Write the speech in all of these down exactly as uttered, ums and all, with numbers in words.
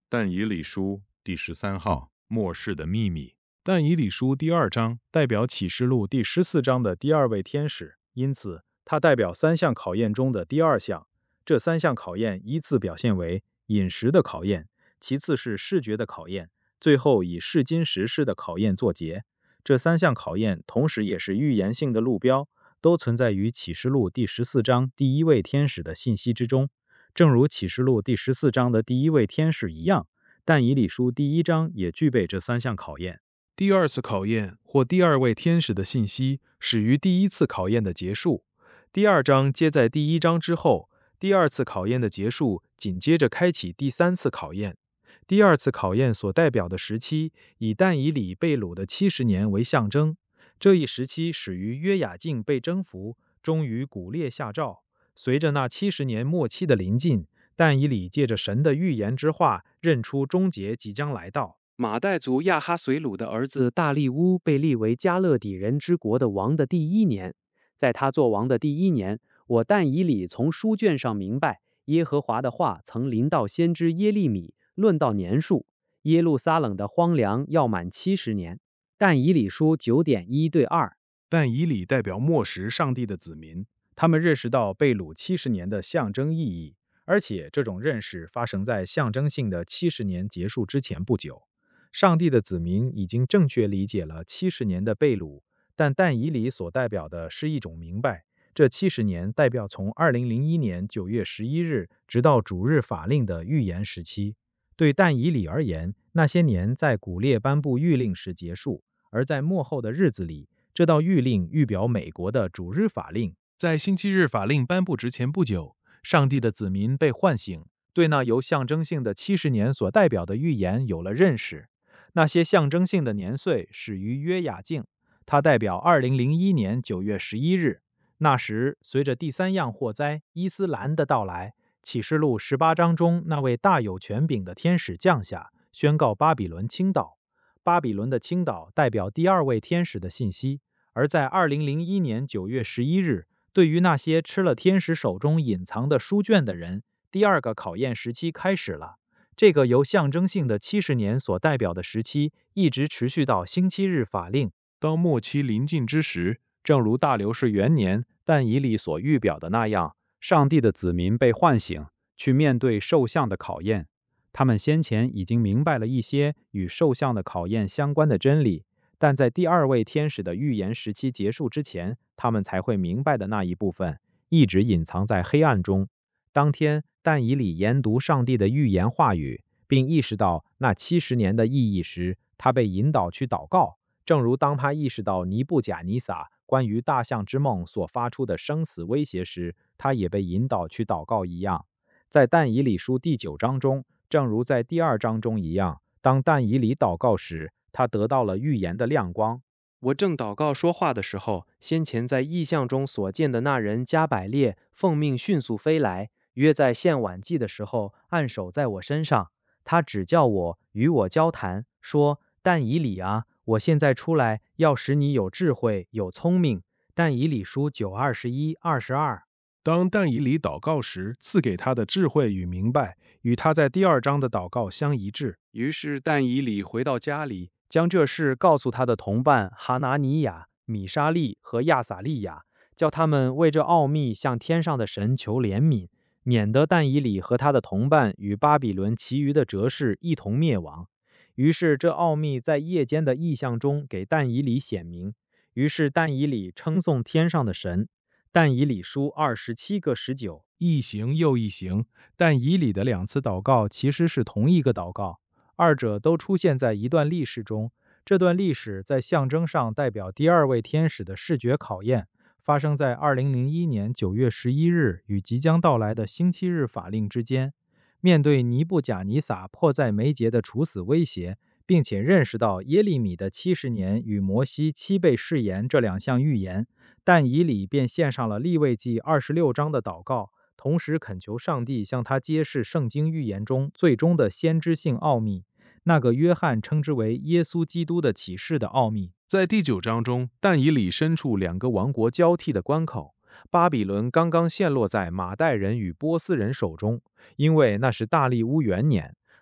但以理书第十三号，末世的秘密。但以理书第二章代表启示录第十四章的第二位天使，因此它代表三项考验中的第二项。这三项考验依次表现为饮食的考验，其次是视觉的考验，最后以试金石式的考验作结。这三项考验同时也是预言性的路标，都存在于启示录第十四章第一位天使的信息之中。正如启示录第十四章的第一位天使一样，但以理书第一章也具备这三项考验。第二次考验或第二位天使的信息始于第一次考验的结束。第二章接在第一章之后，第二次考验的结束紧接着开启第三次考验。第二次考验所代表的时期以但以理被掳的七十年为象征，这一时期始于约雅敬被征服，终于古列下诏。随着那七十年末期的临近，但以理借着神的预言之话，认出终结即将来到。 马代族亚哈随鲁的儿子大利乌被立为加勒底人之国的王的第一年，在他做王的第一年，我但以理从书卷上明白，耶和华的话曾临到先知耶利米，论到年数，耶路撒冷的荒凉要满七十年。但以理书九点一对二。 但以理代表末时上帝的子民，他们认识到被掳七十年的象征意义，而且这种认识发生在象征性的七十年结束之前不久。上帝的子民已经正确理解了七十年的被掳，但但以理所代表的是一种明白。这七十年代表从二零零一年九月十一日直到主日法令的预言时期。对但以理而言，那些年在古列颁布谕令时结束，而在末后的日子里，这道谕令预表美国的主日法令。在星期日法令颁布之前不久，上帝的子民被唤醒，对那由象征性的七十年所代表的预言有了认识。那些象征性的年岁始于约雅敬，它代表二零零一年九月十一日。那时，随着第三样祸灾伊斯兰的到来，启示录十八章中那位大有权柄的天使降下，宣告巴比伦倾倒。巴比伦的倾倒代表第二位天使的信息，而在二零零一年九月十一日，对于那些吃了天使手中隐藏的书卷的人，第二个考验时期开始了。这个由象征性的七十年所代表的时期，一直持续到星期日法令。当末期临近之时，正如大流士元年但以理所预表的那样，上帝的子民被唤醒，去面对兽像的考验。他们先前已经明白了一些与兽像的考验相关的真理，但在第二位天使的预言时期结束之前，他们才会明白的那一部分，一直隐藏在黑暗中。当天，但以理研读上帝的预言话语，并意识到那七十年的意义时，他被引导去祷告，正如当他意识到尼布甲尼撒关于大象之梦所发出的生死威胁时，他也被引导去祷告一样。在但以理书第九章中，正如在第二章中一样，当但以理祷告时，他得到了预言的亮光。 我正祷告说话的时候，先前在异象中所见的那人加百列奉命迅速飞来，约在献晚祭的时候按手在我身上。他指教我，与我交谈，说：但以理啊，我现在出来，要使你有智慧，有聪明。但以理书九二十一二十二。 当但以理祷告时，赐给他的智慧与明白，与他在第二章的祷告相一致。 于是但以理回到家里，将这事告诉他的同伴哈拿尼亚、米沙利和亚撒利亚，叫他们为这奥秘向天上的神求怜悯，免得但以理和他的同伴与巴比伦其余的哲士一同灭亡。于是这奥秘在夜间的异象中给但以理显明。于是但以理称颂天上的神。但以理书二十七个十九。 一行又一行，但以理的两次祷告其实是同一个祷告，二者都出现在一段历史中。这段历史在象征上代表第二位天使的视觉考验，发生在二零零一年九月十一日与即将到来的星期日法令之间。面对尼布甲尼撒迫在眉睫的处死威胁，并且认识到耶利米的七十年与摩西七倍誓言这两项预言，但以理便献上了利未记二十六章的祷告，同时恳求上帝向他揭示圣经预言中最终的先知性奥秘，那个约翰称之为耶稣基督的启示的奥秘。在第九章中，但以理身处两个王国交替的关口，巴比伦刚刚陷落在马代人与波斯人手中，因为那是大利乌元年，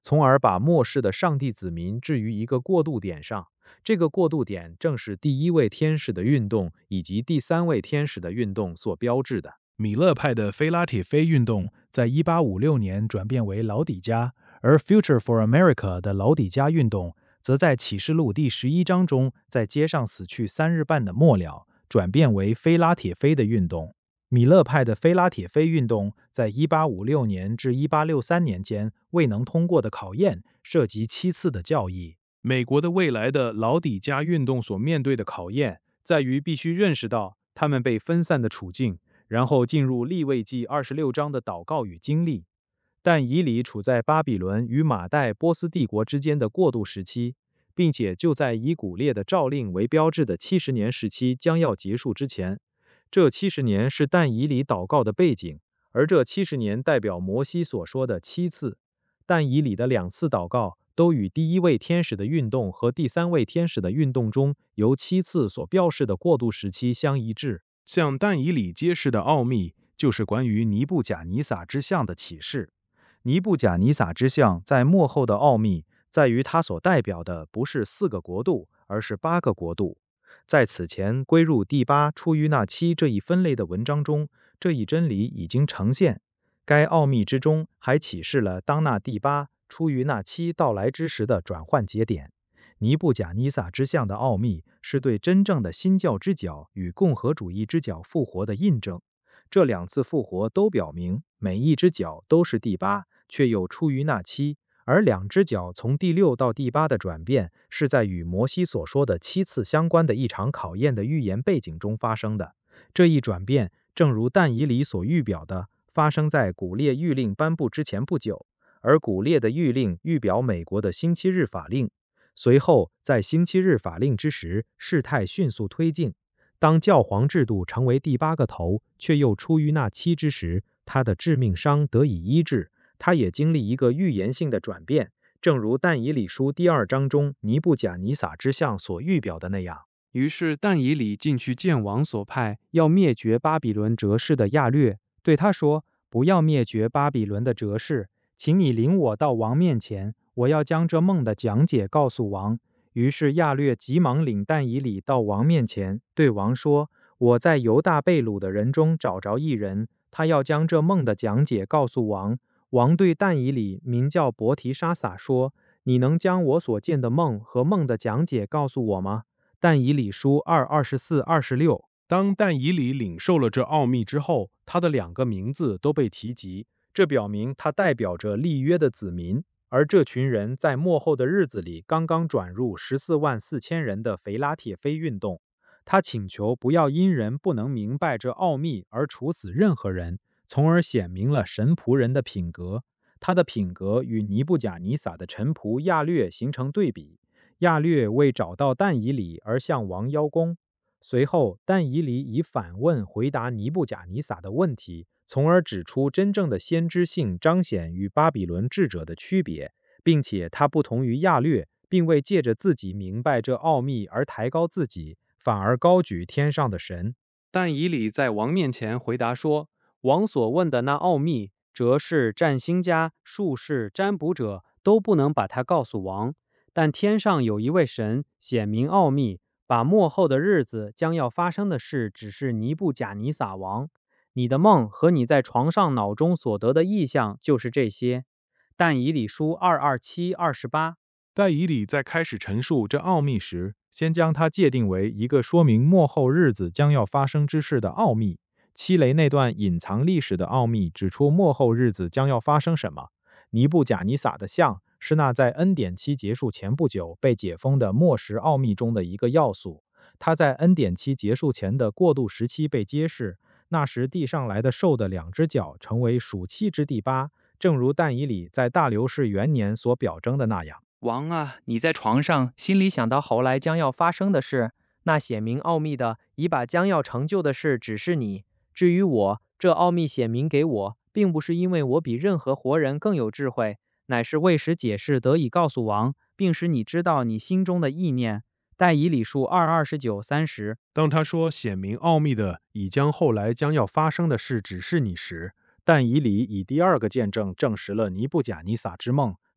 从而把末世的上帝子民置于一个过渡点上。这个过渡点正是第一位天使的运动以及第三位天使的运动所标志的。 米勒派的菲拉铁菲运动在一八五六年转变为老底嘉，而 Future for America 的老底嘉运动则在启示录第十一章中，在街上死去三日半的末了，转变为菲拉铁菲的运动。米勒派的菲拉铁菲运动在一八五六年至一八六三年间未能通过的考验，涉及七次的教义。 美国的未来的老底嘉运动所面对的考验，在于必须认识到他们被分散的处境，然后进入利未记二十六章的祷告与经历。但以理处在巴比伦与马代波斯帝国之间的过渡时期，并且就在以古列的诏令为标志的七十年时期将要结束之前。这七十年是但以理祷告的背景，而这七十年代表摩西所说的七次。但以理的两次祷告都与第一位天使的运动和第三位天使的运动中由七次所标示的过渡时期相一致。向但以理揭示的奥秘，就是关于尼布甲尼撒之像的启示。尼布甲尼撒之像在末后的奥秘，在于它所代表的不是四个国度，而是八个国度。在此前归入第八出于那七这一分类的文章中，这一真理已经呈现。该奥秘之中还启示了当那第八出于那七到来之时的转换节点。尼布甲尼撒之像的奥秘是对真正的新教之角与共和主义之角复活的印证。这两次复活都表明每一只角都是第八，却又出于那七，而两只角从第六到第八的转变是在与摩西所说的七次相关的一场考验的预言背景中发生的。这一转变正如但以理所预表的，发生在古列谕令颁布之前不久，而古列的谕令预表美国的星期日法令。随后在星期日法令之时，事态迅速推进。当教皇制度成为第八个头，却又出于那七之时，他的致命伤得以医治。他也经历一个预言性的转变，正如但以理书第二章中尼布甲尼撒之像所预表的那样。 于是但以理进去见王所派要灭绝巴比伦哲士的亚略，对他说：不要灭绝巴比伦的哲士，请你领我到王面前，我要将这梦的讲解告诉王。于是亚略急忙领但以理到王面前，对王说：我在犹大被掳的人中找着一人，他要将这梦的讲解告诉王。王对但以理名叫伯提沙撒说：你能将我所见的梦和梦的讲解告诉我吗？但以理书二二十四二十六。 当但以理领受了这奥秘之后，他的两个名字都被提及，这表明他代表着立约的子民，而这群人在末后的日子里刚刚转入十四万四千人的腓拉铁非运动。他请求不要因人不能明白这奥秘而处死任何人，从而显明了神仆人的品格。他的品格与尼布甲尼撒的臣仆亚略形成对比。亚略为找到但以理而向王邀功。随后但以理以反问回答尼布甲尼撒的问题，从而指出真正的先知性彰显与巴比伦智者的区别，并且他不同于亚略，并未借着自己明白这奥秘而抬高自己，反而高举天上的神。 但以理在王面前回答说：王所问的那奥秘，哲士、占星家、术士、占卜者都不能把它告诉王，但天上有一位神显明奥秘，把末后的日子将要发生的事指示尼布甲尼撒王。你的梦和你在床上脑中所得的意象就是这些。但以理书二二七二十八。 但以理在开始陈述这奥秘时，先将它界定为一个说明末后日子将要发生之事的奥秘。七雷那段隐藏历史的奥秘指出末后日子将要发生什么。尼布甲尼撒的像是那在恩典期结束前不久被解封的末时奥秘中的一个要素。它在恩典期结束前的过渡时期被揭示，那时地上来的兽的两只脚成为属七之第八，正如但以理在大流士元年所表征的那样。 王啊，你在床上心里想到后来将要发生的事，那显明奥秘的已把将要成就的事指示你。至于我，这奥秘显明给我，并不是因为我比任何活人更有智慧，乃是为使解释得以告诉王，并使你知道你心中的意念。但以理书二二十九三十。 当他说显明奥秘的已将后来将要发生的事指示你时，但以理以第二个见证证实了尼布甲尼撒之梦，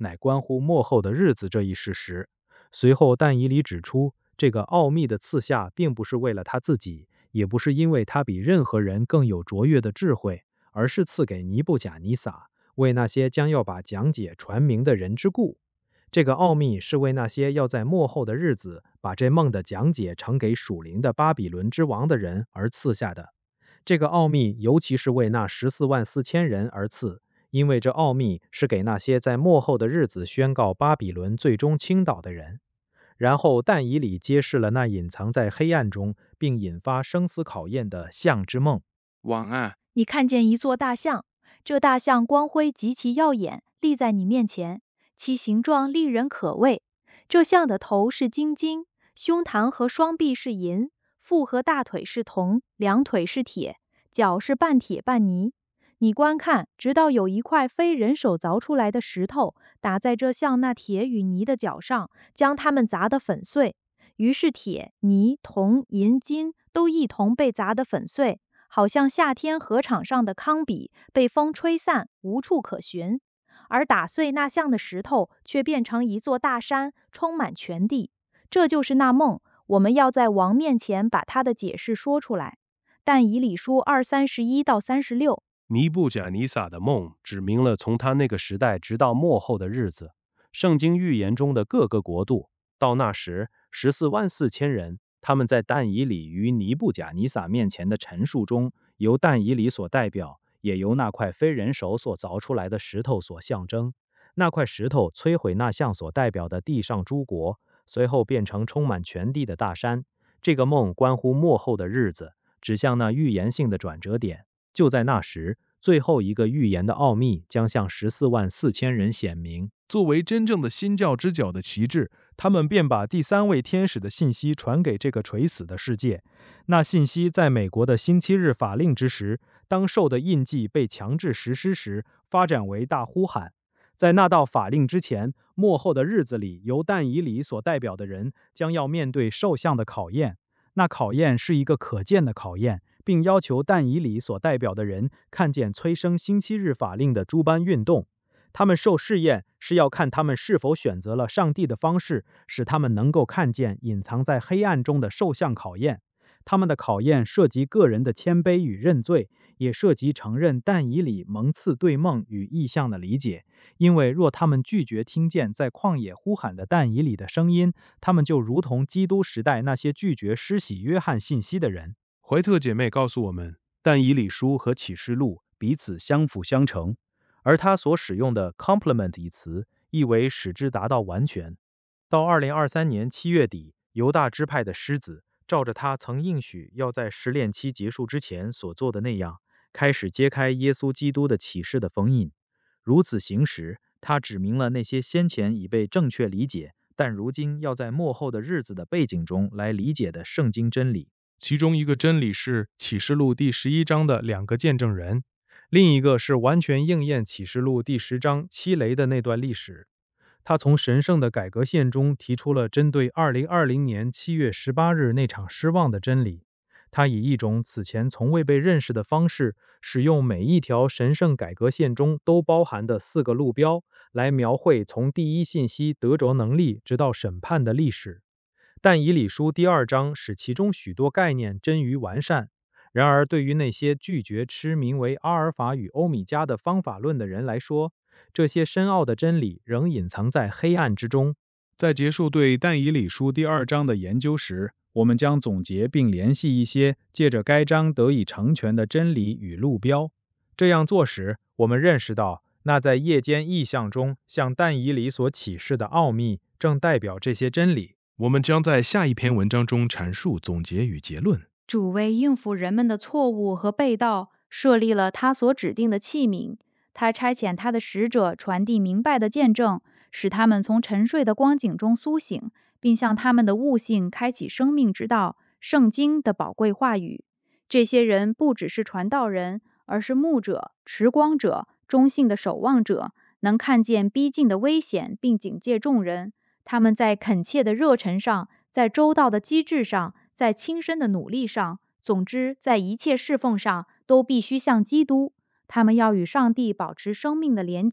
乃关乎末后的日子这一事实。随后但以理指出，这个奥秘的赐下并不是为了他自己，也不是因为他比任何人更有卓越的智慧，而是赐给尼布甲尼撒，为那些将要把讲解传明的人之故。这个奥秘是为那些要在末后的日子把这梦的讲解呈给属灵的巴比伦之王的人而赐下的。这个奥秘尤其是为那十四万四千人而赐，因为这奥秘是给那些在末后的日子宣告巴比伦最终倾倒的人。然后但以理揭示了那隐藏在黑暗中并引发生死考验的象之梦。 王啊， 你看见一座大象，这大象光辉极其耀眼，立在你面前，其形状令人可畏。这象的头是金金，胸膛和双臂是银，腹和大腿是铜，两腿是铁，脚是半铁半泥。你观看，直到有一块非人手凿出来的石头打在这象那铁与泥的脚上，将它们砸得粉碎。于是铁、泥、铜、银、金都一同被砸得粉碎，好像夏天禾场上的糠秕被风吹散，无处可寻。而打碎那像的石头却变成一座大山，充满全地。这就是那梦，我们要在王面前把他的解释说出来。但以理书二三十一到三十六。 尼布甲尼撒的梦指明了从他那个时代直到末后的日子，圣经预言中的各个国度。到那时，十四万四千人，他们在但以理于尼布甲尼撒面前的陈述中，由但以理所代表，也由那块非人手所凿出来的石头所象征。那块石头摧毁那像所代表的地上诸国，随后变成充满全地的大山。这个梦关乎末后的日子，指向那预言性的转折点。就在那时，最后一个预言的奥秘将向十四万四千人显明。 作为真正的新教之角的旗帜，他们便把第三位天使的信息传给这个垂死的世界。那信息在美国的星期日法令之时，当受的印记被强制实施时，发展为大呼喊。在那道法令之前，末后的日子里，由但以理所代表的人将要面对兽象的考验。那考验是一个可见的考验，并要求但以理所代表的人看见催生星期日法令的诸般运动。他们受试验是要看他们是否选择了上帝的方式，使他们能够看见隐藏在黑暗中的兽象考验。他们的考验涉及个人的谦卑与认罪，也涉及承认但以理蒙赐对梦与意象的理解。因为若他们拒绝听见在旷野呼喊的但以理的声音，他们就如同基督时代那些拒绝施洗约翰信息的人。 怀特姐妹告诉我们，但以理书和启示录彼此相辅相成，而他所使用的 complement 一词，意为使之达到完全。到二零二三年七月底，犹大支派的狮子照着他曾应许要在试炼期结束之前所做的那样，开始揭开耶稣基督的启示的封印。如此行时，他指明了那些先前已被正确理解，但如今要在末后的日子的背景中来理解的圣经真理。 其中一个真理是启示录第十一章的两个见证人，另一个是完全应验启示录第十章七雷的那段历史。他从神圣的改革线中提出了针对二零二零年七月十八日那场失望的真理。他以一种此前从未被认识的方式，使用每一条神圣改革线中都包含的四个路标，来描绘从第一信息得着能力直到审判的历史。但以理书第二章使其中许多概念臻于完善。然而，对于那些拒绝吃名为阿尔法与欧米伽的方法论的人来说，这些深奥的真理仍隐藏在黑暗之中。在结束对但以理书第二章的研究时，我们将总结并联系一些借着该章得以成全的真理与路标。这样做时，我们认识到，那在夜间异象中向但以理所启示的奥秘，正代表这些真理。 我们将在下一篇文章中阐述总结与结论。 主为应付人们的错误和背道，设立了他所指定的器皿。他差遣他的使者传递明白的见证，使他们从沉睡的光景中苏醒，并向他们的悟性开启生命之道，圣经的宝贵话语。这些人不只是传道人，而是牧者、持光者、忠信的守望者，能看见逼近的危险，并警戒众人。他们在恳切的热忱上，在周到的机智上，在亲身的努力上，总之，在一切侍奉上，都必须像基督。他们要与上帝保持生命的连结，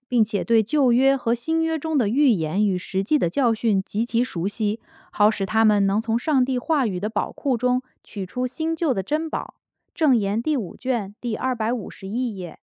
并且对旧约和新约中的预言与实际的教训极其熟悉，好使他们能从上帝话语的宝库中取出新旧的珍宝。正言第五卷第二百五十一页。